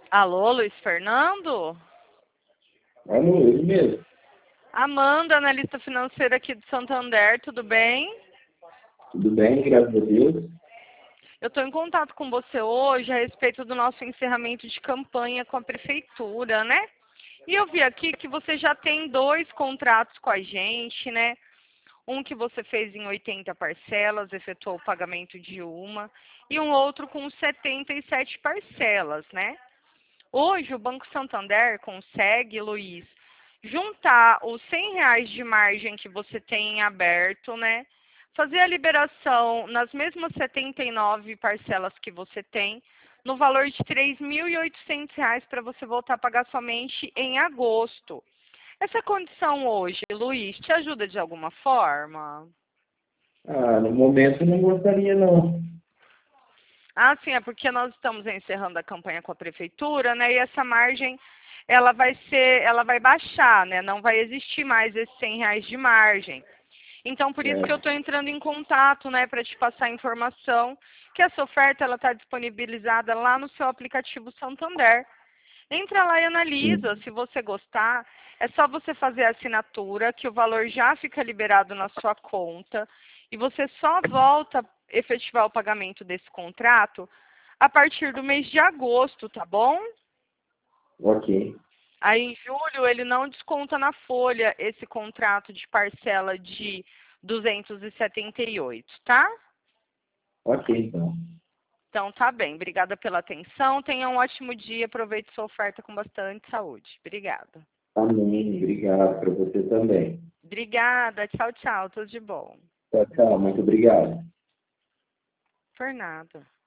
Alô, Luiz Fernando? Alô, ele mesmo. Amanda, analista financeira aqui de Santander, tudo bem? Tudo bem, graças a Deus. Eu estou em contato com você hoje a respeito do nosso encerramento de campanha com a prefeitura, né? E eu vi aqui que você já tem 2 contratos com a gente, né? Um que você fez em 80 parcelas, efetuou o pagamento de uma, e um outro com 77 parcelas, né? Hoje o Banco Santander consegue, Luiz, juntar os R$ 100 de margem que você tem em aberto, né? Fazer a liberação nas mesmas 79 parcelas que você tem, no valor de R$ 3.800 para você voltar a pagar somente em agosto. Essa condição hoje, Luiz, te ajuda de alguma forma? No momento não gostaria não. Ah, sim, é porque nós estamos encerrando a campanha com a prefeitura, né? E essa margem, ela vai baixar, né? Não vai existir mais esses R$ 100 de margem. Então, por isso que eu É, estou entrando em contato, né, para te passar a informação que essa oferta ela está disponibilizada lá no seu aplicativo Santander. Entra lá e analisa, sim. se você gostar, é só você fazer a assinatura, que o valor já fica liberado na sua conta, e você só volta a efetivar o pagamento desse contrato a partir do mês de agosto, tá bom? Ok, Aí em julho ele não desconta na folha esse contrato de parcela de 278, tá? ok então. Então tá bem, obrigada pela atenção, tenha um ótimo dia, aproveite sua oferta com bastante saúde. Obrigada. Amém, obrigado para você também. Obrigada, tchau, tchau, tudo de bom. Tchau, tchau, muito obrigado. Por nada.